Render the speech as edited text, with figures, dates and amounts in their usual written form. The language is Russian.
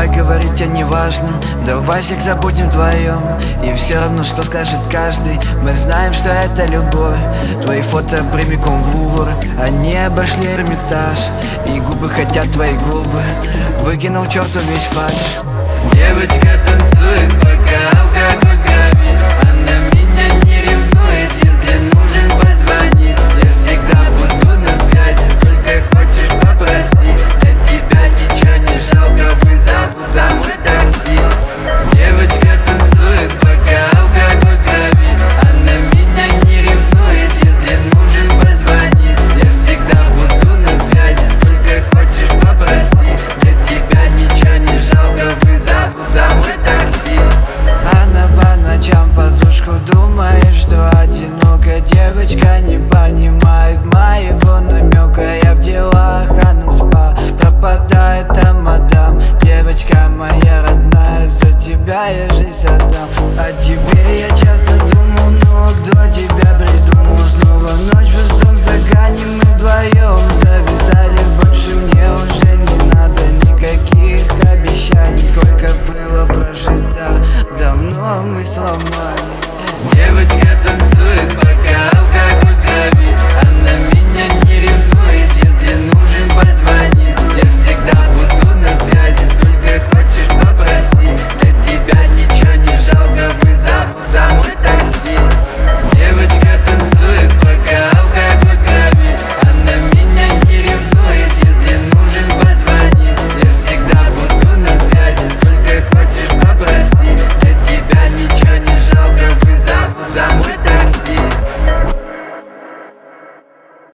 давай говорить о неважном, давай всех забудем вдвоем. И все равно, что скажет каждый, мы знаем, что это любовь. Твои фото прямиком в Лувр, они обошли Эрмитаж, и губы хотят твои губы, выкинул черту весь фальшь. Девочка танцует, пока алкоголь